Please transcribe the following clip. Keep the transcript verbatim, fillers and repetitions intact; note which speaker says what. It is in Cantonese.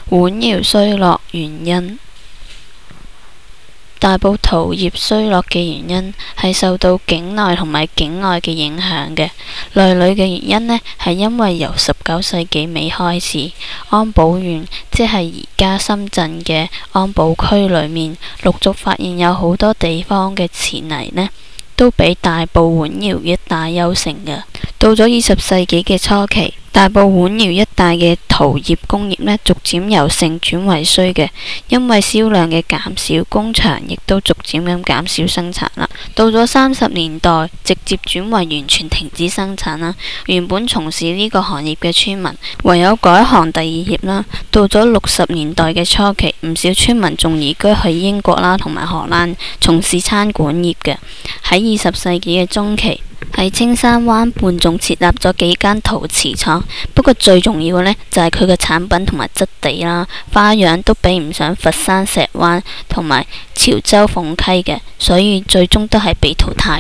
Speaker 1: 碗窯衰落原因。大埔陶業衰落嘅原因係受到境內同埋境外嘅影響嘅。內裏嘅原因呢，係因為由十九世紀尾開始，安保縣即係而家深圳嘅安保區裏面，陸續發現有好多地方嘅瓷泥呢，都比大埔碗窯一帶優勝嘅。到咗二十世紀嘅初期，大埔碗窯一帶嘅陶業工業呢，逐漸由盛轉為衰嘅，因為銷量嘅減少，工場亦都逐漸咁減少生產啦。到咗三十年代，直接轉為完全停止生產啦。原本從事呢個行業嘅村民，唯有改行第二業啦。到咗六十年代嘅初期，唔少村民仲移居去英國啦，同埋荷蘭從事餐館業嘅。喺二十世紀嘅中期，喺青山灣畔仲設立咗幾間陶瓷廠，不過最重要嘅呢，就係佢嘅產品同埋質地啦、花樣都比唔上佛山石灣同埋潮州鳳溪嘅，所以最終都係被淘汰。